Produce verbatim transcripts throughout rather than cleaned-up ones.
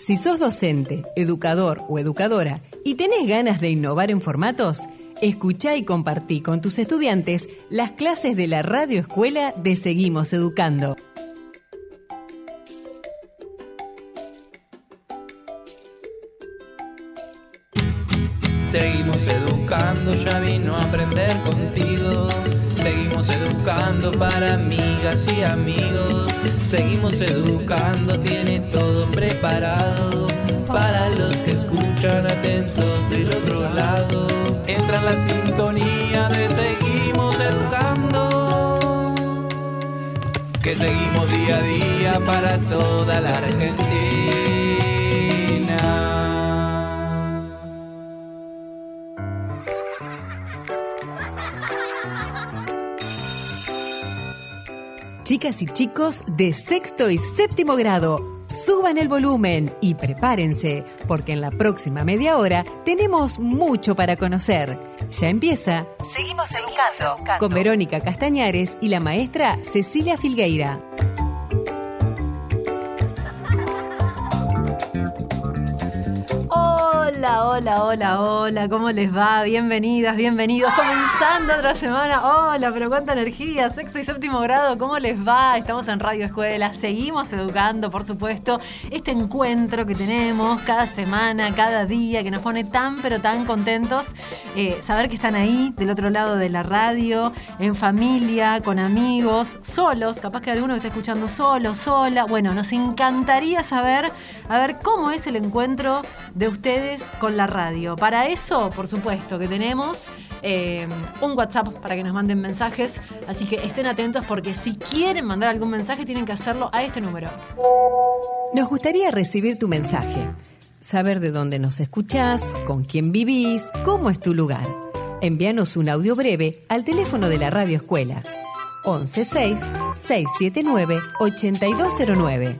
Si sos docente, educador o educadora y tenés ganas de innovar en formatos, escuchá y compartí con tus estudiantes las clases de la Radio Escuela de Seguimos Educando. Seguimos educando, ya vino a aprender contigo. Seguimos educando para amigas y amigos. Seguimos educando, tiene todo preparado para los que escuchan atentos del otro lado. Entra en la sintonía de Seguimos Educando, que seguimos día a día para toda la Argentina. Chicas y chicos de sexto y séptimo grado, suban el volumen y prepárense, porque en la próxima media hora tenemos mucho para conocer. Ya empieza Seguimos Educando, con Verónica Castañares y la maestra Cecilia Filgueira. Hola, hola, hola, hola, ¿cómo les va? Bienvenidas, bienvenidos. Comenzando otra semana. Hola, pero cuánta energía. Sexto y séptimo grado, ¿cómo les va? Estamos en Radio Escuela, seguimos educando, por supuesto. Este encuentro que tenemos cada semana, cada día, que nos pone tan, pero tan contentos. Eh, saber que están ahí, del otro lado de la radio, en familia, con amigos, solos. Capaz que alguno que está escuchando solo, sola. Bueno, nos encantaría saber, a ver, cómo es el encuentro de ustedes con la radio. Para eso, por supuesto, que tenemos eh, un WhatsApp para que nos manden mensajes, así que estén atentos porque si quieren mandar algún mensaje tienen que hacerlo a este número. Nos gustaría recibir tu mensaje, saber de dónde nos escuchás, con quién vivís, cómo es tu lugar. Envíanos un audio breve al teléfono de la Radio Escuela once seis, seis siete nueve, ocho dos cero nueve.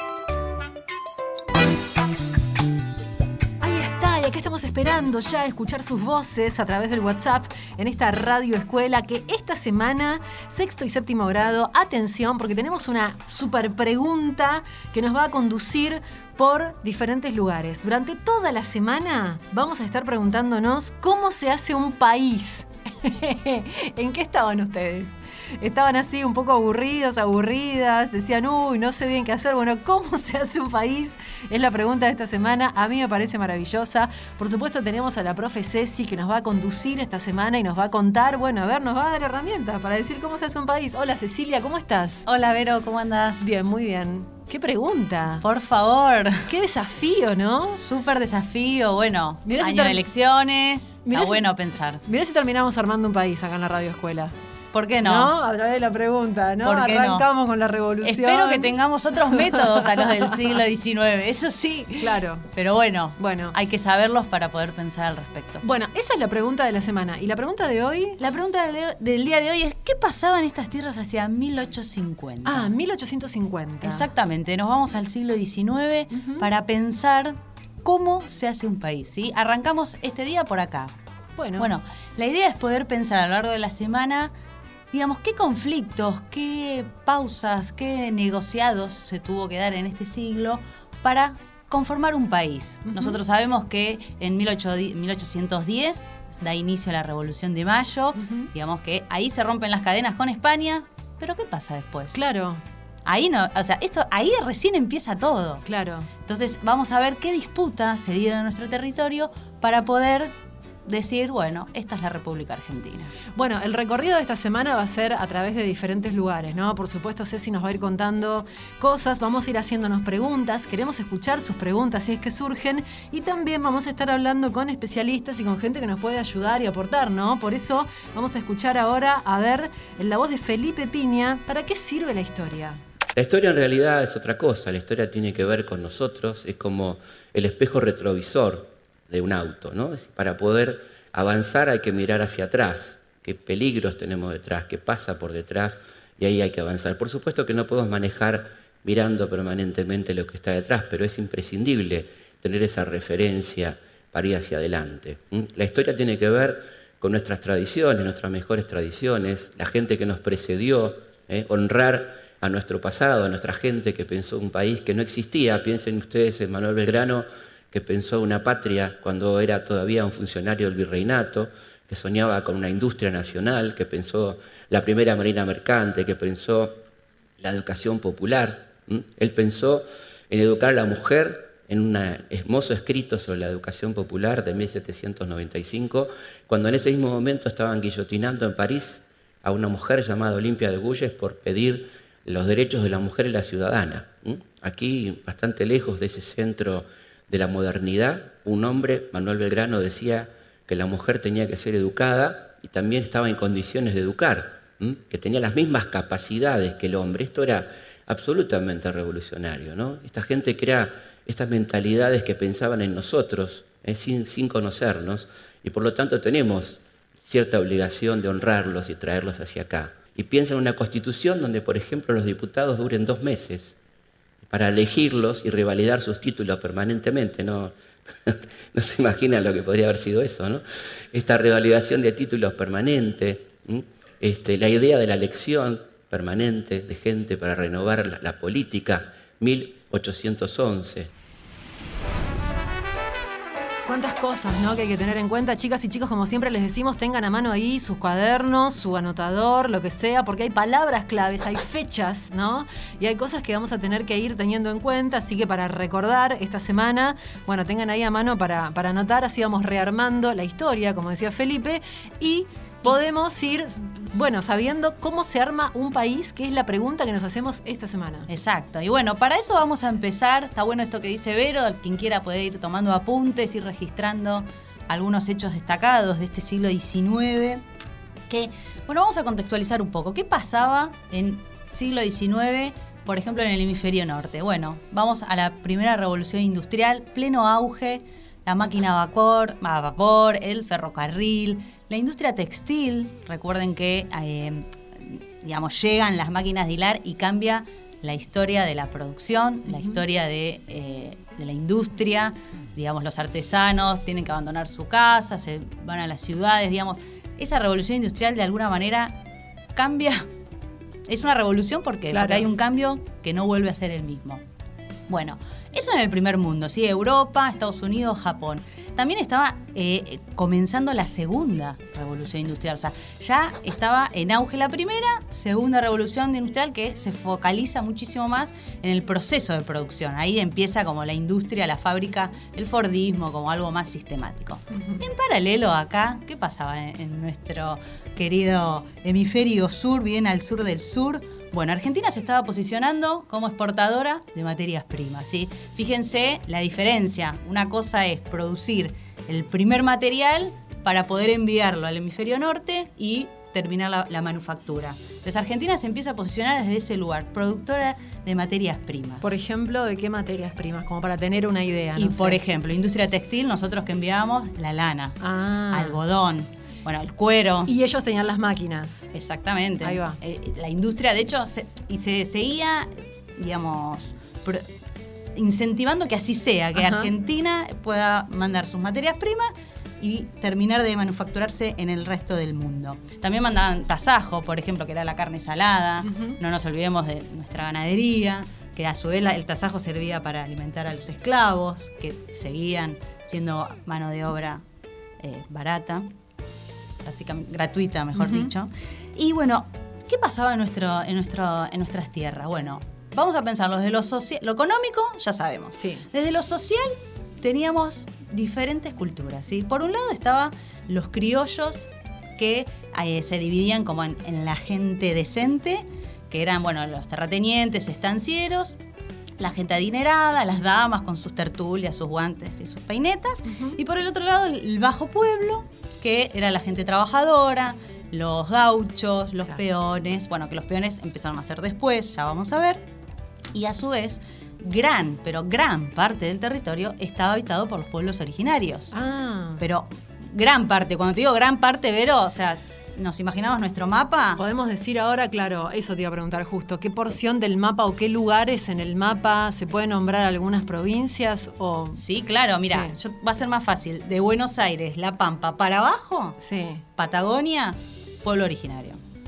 Esperando ya escuchar sus voces a través del WhatsApp en esta Radio Escuela, que esta semana, sexto y séptimo grado, atención, porque tenemos una super pregunta que nos va a conducir por diferentes lugares. Durante toda la semana vamos a estar preguntándonos cómo se hace un país. ¿En qué estaban ustedes? Estaban así un poco aburridos, aburridas, decían, uy, no sé bien qué hacer. Bueno, ¿cómo se hace un país? Es la pregunta de esta semana. A mí me parece maravillosa. Por supuesto tenemos a la profe Ceci que nos va a conducir esta semana y nos va a contar, bueno, a ver, nos va a dar herramientas para decir cómo se hace un país. Hola Cecilia, ¿cómo estás? Hola Vero, ¿cómo andás? Bien, muy bien. ¡Qué pregunta! Por favor. ¡Qué desafío!, ¿no? Súper desafío. Bueno, mirá año si ter- de elecciones. Mirá Está si- bueno pensar. Mirá si terminamos armando un país acá en la Radio Escuela. ¿Por qué no? ¿No? A través de la pregunta, ¿no? ¿Por qué Arrancamos no? con la revolución. Espero que tengamos otros métodos a los del siglo diecinueve, eso sí. Claro. Pero bueno, Bueno. hay que saberlos para poder pensar al respecto. Bueno, esa es la pregunta de la semana. ¿Y la pregunta de hoy? La pregunta del, del día de hoy es, ¿qué pasaba en estas tierras hacia mil ochocientos cincuenta? Ah, mil ochocientos cincuenta. Exactamente, nos vamos al siglo diecinueve Uh-huh. para pensar cómo se hace un país, ¿sí? Arrancamos este día por acá. Bueno. Bueno, la idea es poder pensar a lo largo de la semana, digamos, qué conflictos, qué pausas, qué negociados se tuvo que dar en este siglo para conformar un país. Uh-huh. Nosotros sabemos que en mil ochocientos diez da inicio a la Revolución de Mayo, Uh-huh. digamos que ahí se rompen las cadenas con España, pero ¿qué pasa después? Claro, Ahí no, o sea, esto ahí recién empieza todo. claro. Entonces vamos a ver qué disputas se dieron en nuestro territorio para poder decir, bueno, esta es la República Argentina. Bueno, el recorrido de esta semana va a ser a través de diferentes lugares, ¿no? Por supuesto, Ceci nos va a ir contando cosas, vamos a ir haciéndonos preguntas, queremos escuchar sus preguntas si es que surgen, y también vamos a estar hablando con especialistas y con gente que nos puede ayudar y aportar, ¿no? Por eso vamos a escuchar ahora, a ver, en la voz de Felipe Piña, ¿para qué sirve la historia? La historia en realidad es otra cosa, la historia tiene que ver con nosotros, es como el espejo retrovisor de un auto, ¿no? Es decir, para poder avanzar hay que mirar hacia atrás, qué peligros tenemos detrás, qué pasa por detrás, y ahí hay que avanzar. Por supuesto que no podemos manejar mirando permanentemente lo que está detrás, pero es imprescindible tener esa referencia para ir hacia adelante. ¿Mm? La historia tiene que ver con nuestras tradiciones, nuestras mejores tradiciones, la gente que nos precedió, ¿eh? honrar a nuestro pasado, a nuestra gente que pensó un país que no existía. Piensen ustedes en Manuel Belgrano, que pensó una patria cuando era todavía un funcionario del virreinato, que soñaba con una industria nacional, que pensó la primera marina mercante, que pensó la educación popular. ¿Mm? Él pensó en educar a la mujer en un hermoso escrito sobre la educación popular de mil setecientos noventa y cinco, cuando en ese mismo momento estaban guillotinando en París a una mujer llamada Olimpia de Gouges por pedir los derechos de la mujer y la ciudadana. ¿Mm? Aquí, bastante lejos de ese centro de la modernidad, un hombre, Manuel Belgrano, decía que la mujer tenía que ser educada y también estaba en condiciones de educar, ¿m? que tenía las mismas capacidades que el hombre. Esto era absolutamente revolucionario, ¿no? Esta gente que era, estas mentalidades que pensaban en nosotros, ¿eh? sin, sin conocernos, y por lo tanto tenemos cierta obligación de honrarlos y traerlos hacia acá. Y piensa en una constitución donde, por ejemplo, los diputados duren dos meses para elegirlos y revalidar sus títulos permanentemente, ¿no? No se imagina lo que podría haber sido eso, ¿no? Esta revalidación de títulos permanente, este, la idea de la elección permanente de gente para renovar la, la política, mil ochocientos once. Cuántas cosas, ¿no?, que hay que tener en cuenta. Chicas y chicos, como siempre les decimos, tengan a mano ahí sus cuadernos, su anotador, lo que sea, porque hay palabras claves, hay fechas, ¿no? Y hay cosas que vamos a tener que ir teniendo en cuenta, así que para recordar esta semana, bueno, tengan ahí a mano para, para anotar, así vamos rearmando la historia, como decía Felipe, y podemos ir, bueno, sabiendo cómo se arma un país, que es la pregunta que nos hacemos esta semana. Exacto. Y bueno, para eso vamos a empezar. Está bueno esto que dice Vero, quien quiera puede ir tomando apuntes, ir registrando algunos hechos destacados de este siglo diecinueve. Que, bueno, vamos a contextualizar un poco. ¿Qué pasaba en siglo diecinueve, por ejemplo, en el hemisferio norte? Bueno, vamos a la primera revolución industrial, pleno auge, la máquina a vapor, a vapor, el ferrocarril, la industria textil. Recuerden que eh, digamos, llegan las máquinas de hilar y cambia la historia de la producción, uh-huh. la historia de, eh, de la industria. Digamos, los artesanos tienen que abandonar su casa, se van a las ciudades. Digamos, esa revolución industrial de alguna manera cambia. Es una revolución porque, claro. porque hay un cambio que no vuelve a ser el mismo. Bueno, eso en el primer mundo, ¿sí? Europa, Estados Unidos, Japón. También estaba eh, comenzando la segunda revolución industrial. O sea, ya estaba en auge la primera, segunda revolución industrial que se focaliza muchísimo más en el proceso de producción. Ahí empieza como la industria, la fábrica, el fordismo, como algo más sistemático. Uh-huh. En paralelo acá, ¿qué pasaba en, en nuestro querido hemisferio sur, bien al sur del sur? Bueno, Argentina se estaba posicionando como exportadora de materias primas, ¿sí? Fíjense la diferencia. Una cosa es producir el primer material para poder enviarlo al hemisferio norte y terminar la, la manufactura. Entonces Argentina se empieza a posicionar desde ese lugar, productora de materias primas. Por ejemplo, ¿de qué materias primas? Como para tener una idea. Y no por sé. ejemplo, industria textil, nosotros que enviábamos la lana, ah. algodón. Bueno, el cuero. Y ellos tenían las máquinas. Exactamente. Ahí va. Eh, la industria, de hecho, se, y se seguía, digamos, pro, incentivando que así sea, que Ajá. Argentina pueda mandar sus materias primas y terminar de manufacturarse en el resto del mundo. También mandaban tasajo, por ejemplo, que era la carne salada. Uh-huh. No nos olvidemos de nuestra ganadería, que a su vez el tasajo servía para alimentar a los esclavos, que seguían siendo mano de obra eh, barata. Básicamente, gratuita, mejor uh-huh. dicho. Y bueno, ¿qué pasaba en, nuestro, en, nuestro, en nuestras tierras? Bueno, vamos a pensar, desde lo, soci- lo económico, ya sabemos. Sí. Desde lo social, teníamos diferentes culturas, ¿sí? Por un lado estaban los criollos, que eh, se dividían como en, en la gente decente, que eran, bueno, los terratenientes, estancieros, la gente adinerada, las damas con sus tertulias, sus guantes y sus peinetas. Uh-huh. Y por el otro lado, el bajo pueblo, que era la gente trabajadora, los gauchos, los claro. peones, bueno, que los peones empezaron a hacer después, ya vamos a ver, y a su vez, gran, pero gran parte del territorio estaba habitado por los pueblos originarios. Ah. Pero gran parte, cuando te digo gran parte, Vero, o sea, ¿nos imaginamos nuestro mapa? Podemos decir ahora, claro, eso te iba a preguntar justo, ¿qué porción del mapa o qué lugares en el mapa se puede nombrar algunas provincias? O... Sí, claro, mira, sí. Yo, va a ser más fácil. De Buenos Aires, La Pampa, para abajo, sí. Patagonia, pueblo originario. Bien.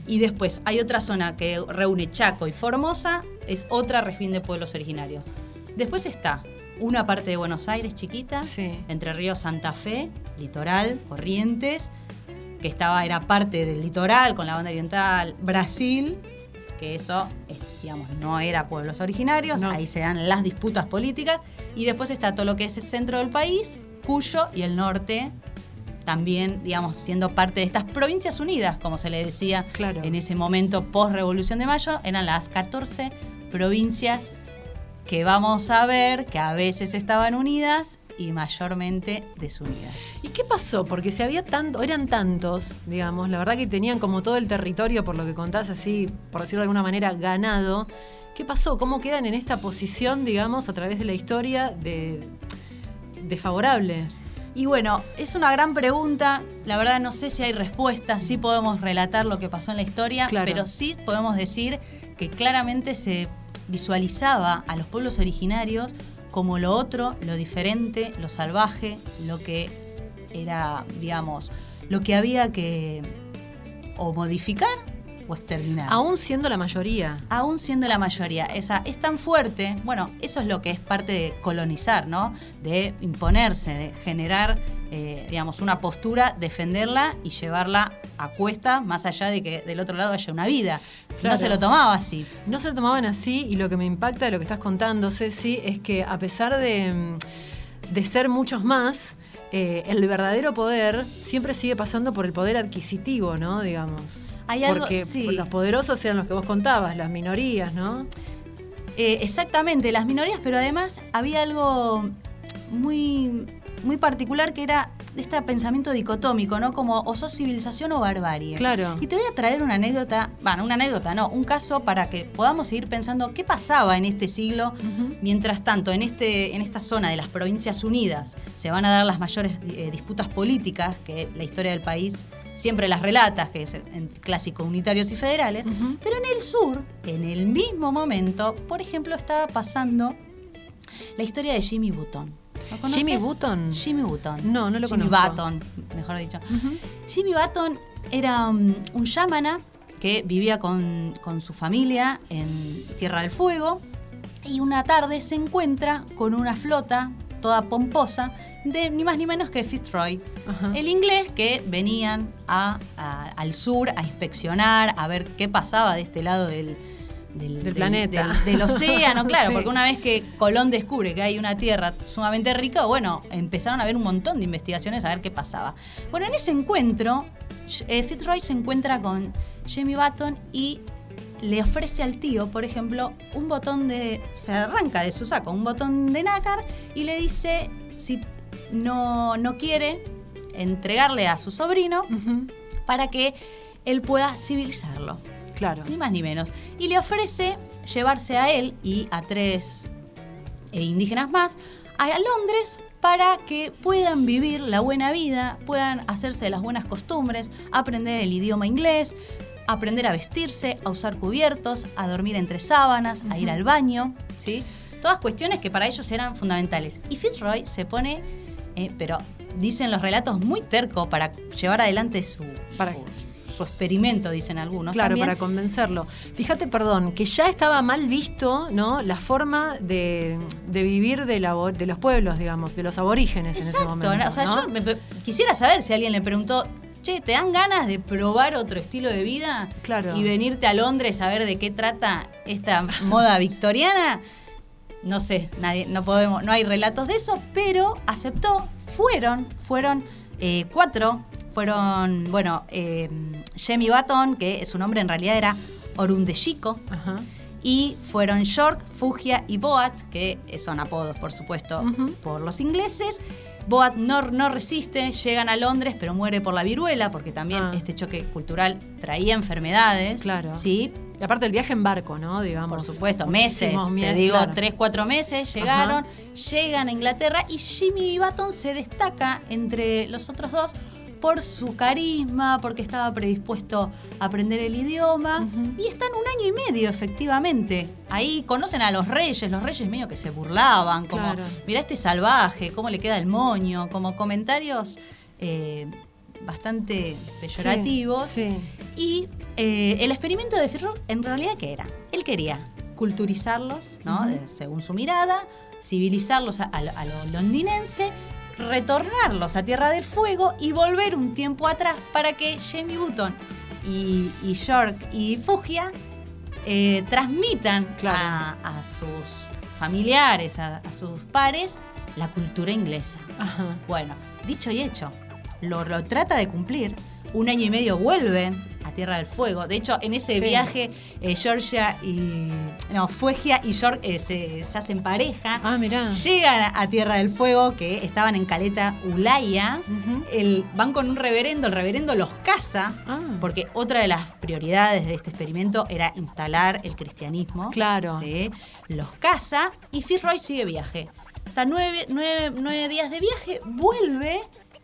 Y después hay otra zona que reúne Chaco y Formosa, es otra región de pueblos originarios. Después está una parte de Buenos Aires chiquita, Sí. Entre Ríos, Santa Fe, Litoral, Corrientes, que estaba, era parte del litoral con la banda oriental, Brasil, que eso, es, digamos, no era pueblos originarios, No. ahí se dan las disputas políticas, y después está todo lo que es el centro del país, Cuyo y el norte, también, digamos, siendo parte de estas provincias unidas, como se le decía Claro. en ese momento post-Revolución de Mayo, eran las catorce provincias que vamos a ver que a veces estaban unidas y mayormente desunidas. ¿Y qué pasó? Porque si había tanto, eran tantos, digamos, la verdad que tenían como todo el territorio, por lo que contás así, por decirlo de alguna manera, ganado. ¿Qué pasó? ¿Cómo quedan en esta posición, digamos, a través de la historia de desfavorable? Y bueno, es una gran pregunta. La verdad no sé si hay respuesta. Sí podemos relatar lo que pasó en la historia, Claro. pero sí podemos decir que claramente se visualizaba a los pueblos originarios como lo otro, lo diferente, lo salvaje, lo que era, digamos, lo que había que o modificar o exterminar. Aún siendo la mayoría. Aún siendo la mayoría. Esa es tan fuerte, bueno, eso es lo que es parte de colonizar, ¿no? De imponerse, de generar, eh, digamos, una postura, defenderla y llevarla a cuesta, más allá de que del otro lado haya una vida. Claro. No se lo tomaba así. No se lo tomaban así, y lo que me impacta de lo que estás contando, Ceci, es que a pesar de, de ser muchos más, eh, el verdadero poder siempre sigue pasando por el poder adquisitivo, ¿no? Digamos. Hay algo- Porque sí. los poderosos eran los que vos contabas, las minorías, ¿no? Eh, exactamente, las minorías, pero además había algo muy, muy particular que era este pensamiento dicotómico, ¿no? Como o sos civilización o barbarie. Claro. Y te voy a traer una anécdota, bueno, una anécdota, no, un caso para que podamos seguir pensando qué pasaba en este siglo. Ujú. Mientras tanto, en, este, en esta zona de las Provincias Unidas se van a dar las mayores eh, disputas políticas que la historia del país siempre las relata, que es entre clásicos unitarios y federales, Ujú. pero en el sur, en el mismo momento, por ejemplo, estaba pasando la historia de Jimmy Button. ¿Lo conoces? ¿Jimmy Button? Jimmy Button. No, no lo Jimmy conozco. Button, mejor dicho. Ujú. Jimmy Button era um, un yámana que vivía con, con su familia en Tierra del Fuego y una tarde se encuentra con una flota toda pomposa de ni más ni menos que Fitzroy, Ajá. el inglés, que venían a, a- al sur a inspeccionar, a ver qué pasaba de este lado del, del, Del planeta. del, del océano, claro, Sí. porque una vez que Colón descubre que hay una tierra sumamente rica, bueno, empezaron a haber un montón de investigaciones a ver qué pasaba. Bueno, en ese encuentro, eh, Fitzroy se encuentra con Jimmy Button y le ofrece al tío, por ejemplo, un botón de... Se arranca de su saco un botón de nácar y le dice si no, no quiere entregarle a su sobrino Ujú. para que él pueda civilizarlo. Claro. Ni más ni menos. Y le ofrece llevarse a él y a tres eh, indígenas más a Londres para que puedan vivir la buena vida, puedan hacerse de las buenas costumbres, aprender el idioma inglés, aprender a vestirse, a usar cubiertos, a dormir entre sábanas, a ir al baño, ¿sí? Todas cuestiones que para ellos eran fundamentales. Y Fitzroy se pone, eh, pero dicen los relatos, muy terco para llevar adelante su, Para- su, su experimento, dicen algunos. Claro, también. para convencerlo. Fíjate, perdón, que ya estaba mal visto, ¿no? La forma de, de vivir de, la, de los pueblos, digamos, de los aborígenes Exacto, en ese momento. o sea, ¿no? yo me pe- quisiera saber si alguien le preguntó, che, ¿te dan ganas de probar otro estilo de vida? Claro. Y venirte a Londres a ver de qué trata esta moda victoriana. No sé, nadie, no podemos, no hay relatos de eso, pero aceptó, fueron, fueron eh, cuatro, fueron, bueno, eh, Jemmy Button, que su nombre en realidad era Orundeshiko, Ajá. y fueron York, Fugia y Boat, que son apodos, por supuesto, Ujú. por los ingleses. Boat no, no resiste, llegan a Londres, pero muere por la viruela, porque también Ah. este choque cultural traía enfermedades. Claro. Sí, Y aparte el viaje en barco, ¿no? Digamos. por supuesto, meses, Muchísimos te mie- digo, claro. tres, cuatro meses, llegaron, llegan a Inglaterra y Jimmy Button se destaca entre los otros dos por su carisma, porque estaba predispuesto a aprender el idioma, Ujú. y están un año y medio, efectivamente. Ahí conocen a los reyes, los reyes medio que se burlaban, como, Claro. mirá este salvaje, cómo le queda el moño, como comentarios... eh, bastante peyorativos. Sí, sí. Y eh, el experimento de Fitzroy, en realidad, ¿qué era? Él quería culturizarlos, ¿no? Uh-huh. De, según su mirada, civilizarlos a, a, lo, a lo londinense, retornarlos a Tierra del Fuego y volver un tiempo atrás para que Jamie Button y, y York y Fugia eh, transmitan claro. a, a sus familiares, a, a sus pares, la cultura inglesa. Ajá. Bueno, dicho y hecho, lo, lo trata de cumplir. Un año y medio vuelven a Tierra del Fuego. De hecho, en ese Sí. viaje, eh, Georgia y. No, Fugia y York eh, se, se hacen pareja. Ah, mirá. Llegan a Tierra del Fuego, que estaban en Caleta Ulaya. Uh-huh. El, van con un reverendo, el reverendo los casa, Ah. porque otra de las prioridades de este experimento era instalar el cristianismo. Claro. ¿Sí? Los casa y Fitzroy sigue viaje. Está nueve, nueve, nueve días de viaje, vuelve.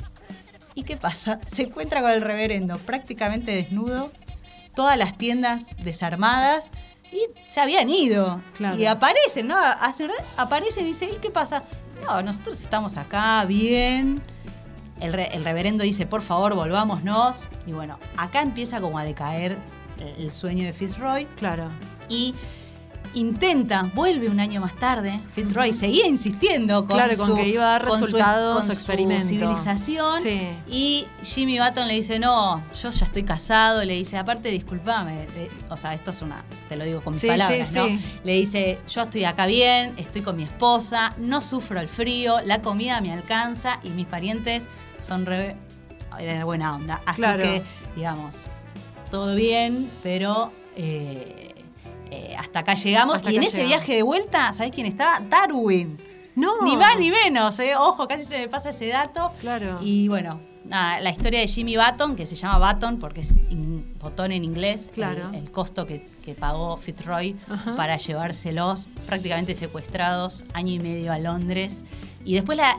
¿Y qué pasa? Se encuentra con el reverendo prácticamente desnudo, todas las tiendas desarmadas y se habían ido. Claro. Y aparecen, ¿no? Hace, aparecen y dicen, ¿y qué pasa? No, nosotros estamos acá bien. El, re, el reverendo dice, por favor, volvámonos. Y bueno, acá empieza como a decaer el, el sueño de Fitzroy. Claro. Y intenta, vuelve un año más tarde. Fitzroy uh-huh. seguía insistiendo con, claro, con su, que iba a dar con resultados su, su con experimento. Su civilización. Sí. Y Jimmy Button le dice, no, yo ya estoy casado. Le dice, aparte, discúlpame. Le, o sea, esto es una, te lo digo con mis sí, palabras, sí, ¿no? Sí. Le dice, yo estoy acá bien, estoy con mi esposa, no sufro el frío, la comida me alcanza y mis parientes son re de buena onda. Así claro. que, digamos, todo bien, pero... Eh, Eh, hasta acá llegamos. Hasta y en acá ese llegamos. viaje de vuelta, ¿sabés quién estaba? Darwin. No. Ni más ni menos, ¿eh? Ojo, casi se me pasa ese dato. Claro. Y bueno, nada, la historia de Jimmy Button, que se llama Button porque es in, botón en inglés. Claro. El, el costo que, que pagó Fitzroy Ajá. para llevárselos prácticamente secuestrados año y medio a Londres. Y después la,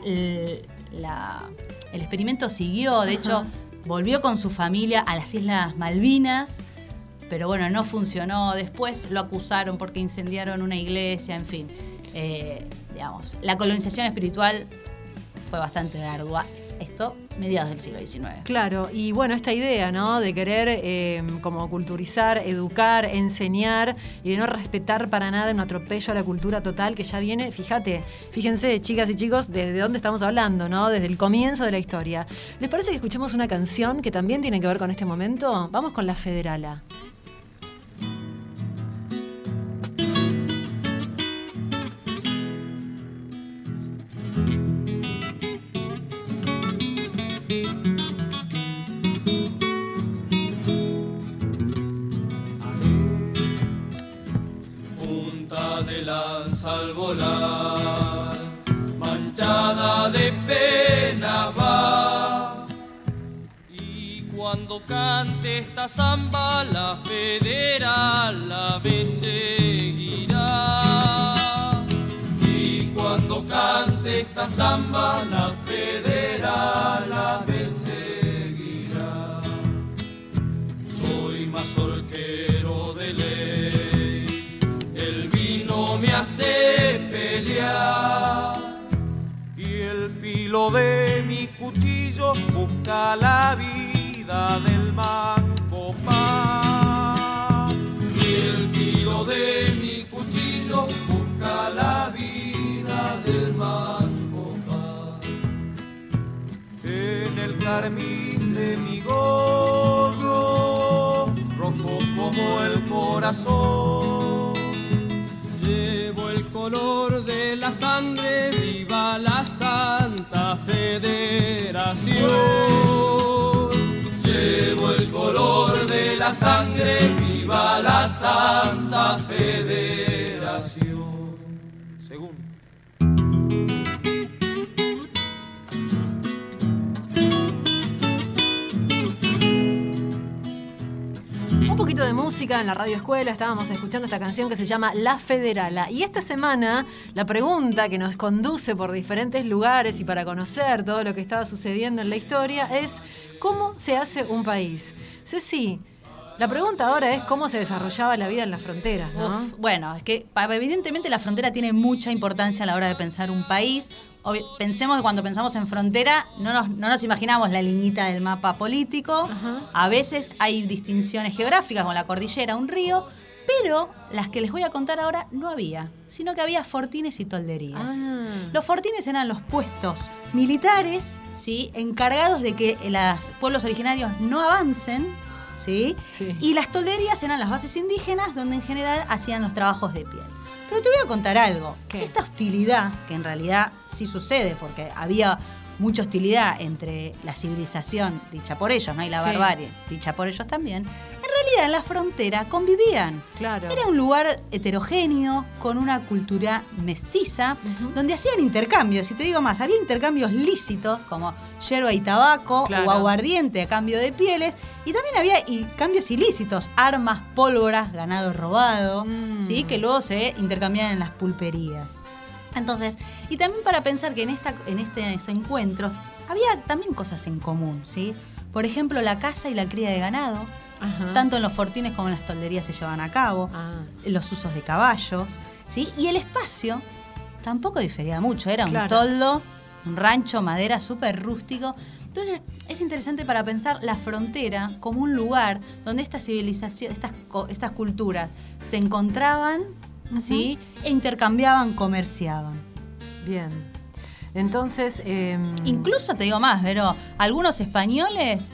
la, el experimento siguió. De Ajá. hecho, volvió con su familia a las Islas Malvinas. Pero bueno, no funcionó. Después lo acusaron porque incendiaron una iglesia, en fin. Eh, digamos, la colonización espiritual fue bastante ardua. Esto, mediados del siglo diecinueve. Claro, y bueno, esta idea, ¿no? De querer eh, como culturizar, educar, enseñar y de no respetar para nada un atropello a la cultura total que ya viene, fíjate, fíjense, chicas y chicos, desde dónde estamos hablando, ¿no? Desde el comienzo de la historia. ¿Les parece que escuchemos una canción que también tiene que ver con este momento? Vamos con La Federala. Al volar, manchada de pena va. Y cuando cante esta samba, la federal la me seguirá. Y cuando cante esta samba, la federal la me seguirá. Soy mazorquero de ley, me hace pelear y el filo de mi cuchillo busca la vida del manco paz. Y el filo de mi cuchillo busca la vida del manco paz. En el carmín de mi gorro, rojo como el corazón, llevo el color de la sangre, viva la Santa Federación. Llevo el color de la sangre, viva la Santa Federación. Segundo. Un poquito de música en la radio escuela, estábamos escuchando esta canción que se llama La Federala. Y esta semana la pregunta que nos conduce por diferentes lugares y para conocer todo lo que estaba sucediendo en la historia es ¿cómo se hace un país? Ceci, la pregunta ahora es cómo se desarrollaba la vida en las fronteras, ¿no? Uf, bueno, es que evidentemente la frontera tiene mucha importancia a la hora de pensar un país. obvi- pensemos que cuando pensamos en frontera no nos, no nos imaginamos la liñita del mapa político. Ajá. A veces hay distinciones geográficas como la cordillera, un río, pero las que les voy a contar ahora no había, sino que había fortines y tolderías. Ah. Los fortines eran los puestos militares, ¿sí?, encargados de que los pueblos originarios no avancen, ¿sí? Sí. Y las tolderías eran las bases indígenas donde en general hacían los trabajos de piel. Pero te voy a contar algo. ¿Qué? Esta hostilidad, que en realidad sí sucede porque había mucha hostilidad entre la civilización dicha por ellos, ¿no?, y la Sí. barbarie dicha por ellos también, en realidad en la frontera convivían. Claro. Era un lugar heterogéneo, con una cultura mestiza, Ujú. donde hacían intercambios. Y te digo más, había intercambios lícitos, como yerba y tabaco, Claro. o aguardiente a cambio de pieles. Y también había y cambios ilícitos, armas, pólvoras, ganado robado, Mm. ¿sí?, que luego se intercambiaban en las pulperías. Entonces, y también para pensar que en, esta, en estos encuentros había también cosas en común, ¿sí? Por ejemplo, la caza y la cría de ganado. Ajá. Tanto en los fortines como en las tolderías se llevan a cabo, Ah. los usos de caballos, ¿sí? Y el espacio tampoco difería mucho, era Claro. un toldo, un rancho, madera súper rústico. Entonces es interesante para pensar la frontera como un lugar donde esta civilización, estas, co- estas culturas se encontraban, ¿sí?, e intercambiaban, comerciaban. Bien. Entonces, eh, Incluso te digo más, pero algunos españoles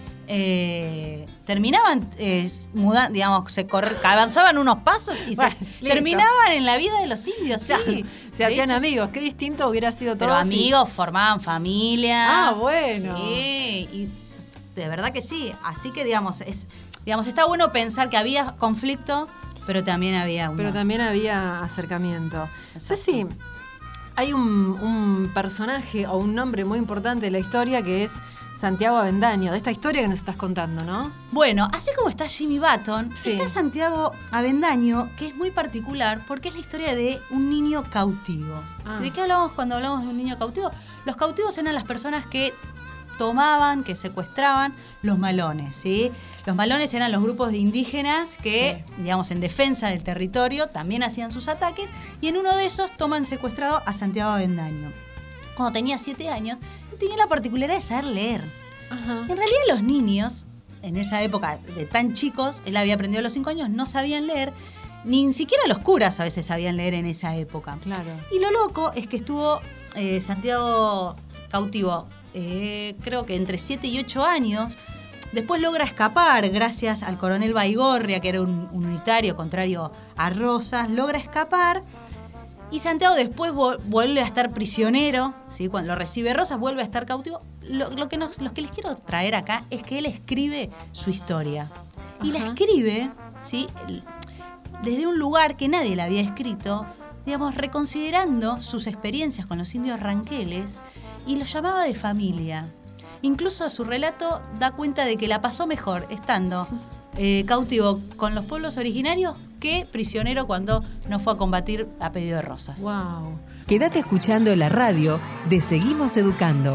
eh, terminaban, eh, muda- digamos, se corre- avanzaban unos pasos y Bueno, se listo. terminaban en la vida de los indios, ya, sí. se De hacían hecho, amigos. Qué distinto hubiera sido todo. Pero si- amigos, formaban familia. Ah, bueno. Sí, y de verdad que sí. Así que, digamos, es, digamos, está bueno pensar que había conflicto, pero también había un... Pero también había acercamiento. Exacto. Ceci, hay un, un personaje o un nombre muy importante de la historia que es Santiago Avendaño, de esta historia que nos estás contando, ¿no? Bueno, así como está Jimmy Button, Sí. está Santiago Avendaño, que es muy particular porque es la historia de un niño cautivo. Ah. ¿De qué hablamos cuando hablamos de un niño cautivo? Los cautivos eran las personas que tomaban, que secuestraban los malones, ¿sí? Los malones eran los grupos de indígenas que, digamos, en defensa del territorio también hacían sus ataques, y en uno de esos toman secuestrado a Santiago Avendaño. Cuando tenía siete años, tenía la particularidad de saber leer. Ajá. En realidad los niños, en esa época de tan chicos, él había aprendido a los cinco años, no sabían leer, ni siquiera los curas a veces sabían leer en esa época. Claro. Y lo loco es que estuvo eh, Santiago cautivo, eh, creo que entre siete y ocho años. Después logra escapar gracias al coronel Baigorria, que era un, un unitario contrario a Rosas, logra escapar. Y Santiago después vo- vuelve a estar prisionero, ¿sí? Cuando lo recibe Rosas, vuelve a estar cautivo. Lo, lo que nos, lo que les quiero traer acá es que él escribe su historia. Y la Ajá. escribe, ¿sí?, el- desde un lugar que nadie la había escrito, digamos, reconsiderando sus experiencias con los indios ranqueles, y los llamaba de familia. Incluso su relato da cuenta de que la pasó mejor estando eh, cautivo con los pueblos originarios que prisionero cuando no fue a combatir a pedido de Rosas. Wow. Quédate escuchando la radio de Seguimos Educando.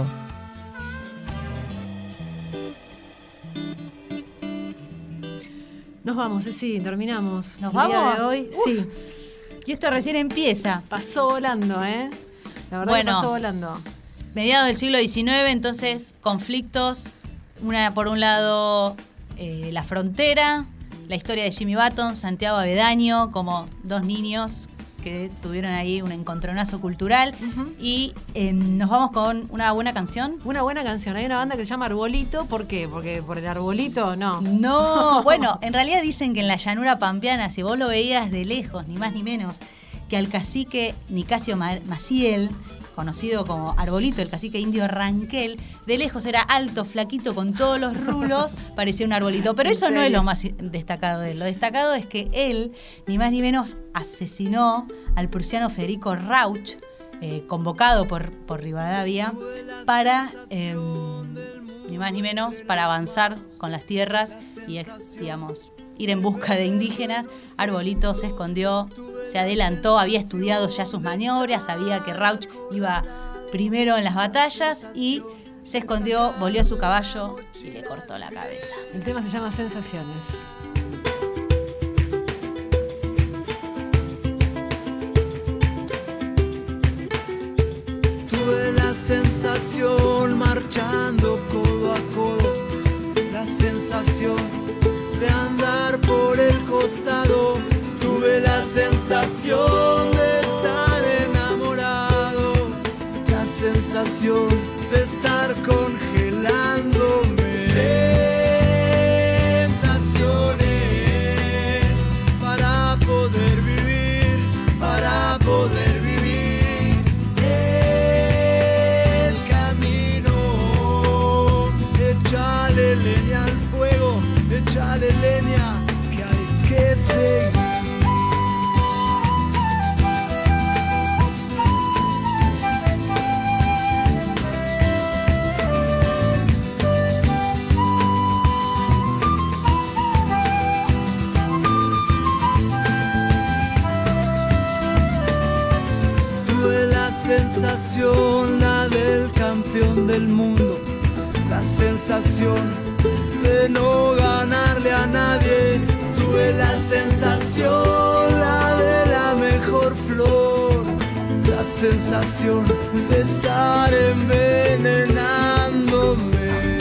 Nos vamos, Ceci, terminamos. ¿Nos el día vamos? de hoy. Uf. Sí. Y esto recién empieza. Pasó volando, ¿eh? La verdad Bueno. que pasó volando. Mediados del siglo diecinueve, entonces, conflictos. Una, por un lado, eh, la frontera, la historia de Jimmy Button, Santiago Avendaño, como dos niños que tuvieron ahí un encontronazo cultural. Ujú. Y eh, nos vamos con una buena canción. Una buena canción. Hay una banda que se llama Arbolito. ¿Por qué? Porque por el arbolito, no. No, bueno, en realidad dicen que en la llanura pampeana, si vos lo veías de lejos, ni más ni menos, que al cacique Nicasio Ma- Maciel, conocido como Arbolito, el cacique indio Ranquel, de lejos era alto, flaquito, con todos los rulos, parecía un arbolito. Pero ¿En eso no serio? es lo más destacado de él. Lo destacado es que él, ni más ni menos, asesinó al prusiano Federico Rauch, eh, convocado por, por Rivadavia, para, eh, ni más ni menos, para avanzar con las tierras y, ex- digamos, ir en busca de indígenas. Arbolito se escondió, se adelantó, había estudiado ya sus maniobras, sabía que Rauch iba primero en las batallas y se escondió, volvió a su caballo y le cortó la cabeza. El tema se llama Sensaciones. Tuve la sensación marchando codo a codo, la sensación de andar por el costado. Tuve la sensación de estar enamorado, la sensación de estar congelándome. Sensaciones para poder vivir, para poder vivir el camino. Échale leña al fuego, échale leña que hay que seguir. Sensación, la del campeón del mundo, la sensación de no ganarle a nadie. Tuve la sensación, la de la mejor flor, la sensación de estar envenenándome.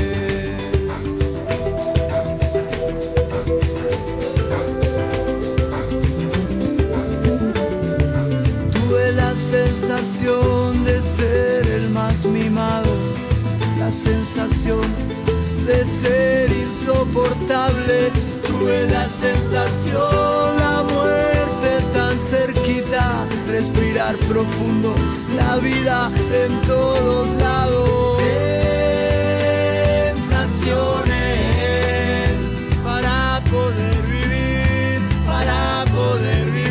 Sensación de ser el más mimado, la sensación de ser insoportable. Tuve la sensación, la muerte tan cerquita, respirar profundo, la vida en todos lados. Sensaciones para poder vivir, para poder vivir.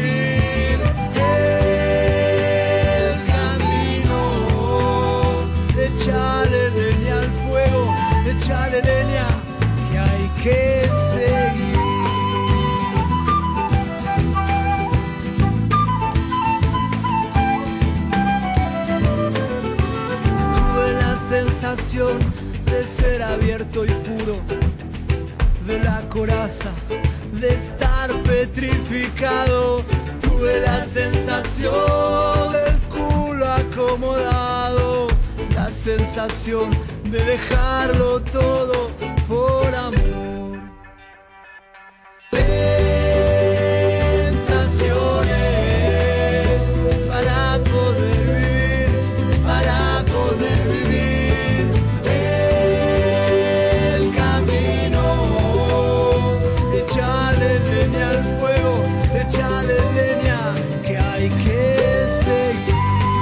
Echale leña al fuego, echale leña que hay que seguir. Tuve la sensación de ser abierto y puro, de la coraza, de estar petrificado. Tuve la sensación del culo acomodado, la sensación de dejarlo todo por amor. Sensaciones para poder vivir, para poder vivir el camino. Echale leña al fuego, echale leña que hay que seguir.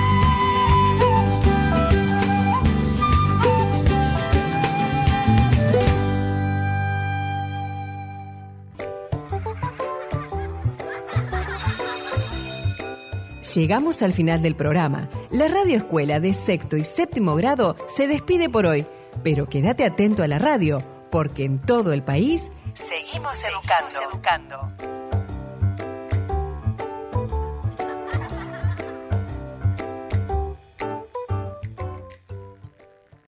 Llegamos al final del programa. La Radio Escuela de sexto y séptimo grado se despide por hoy, pero quédate atento a la radio, porque en todo el país seguimos educando. Seguimos educando.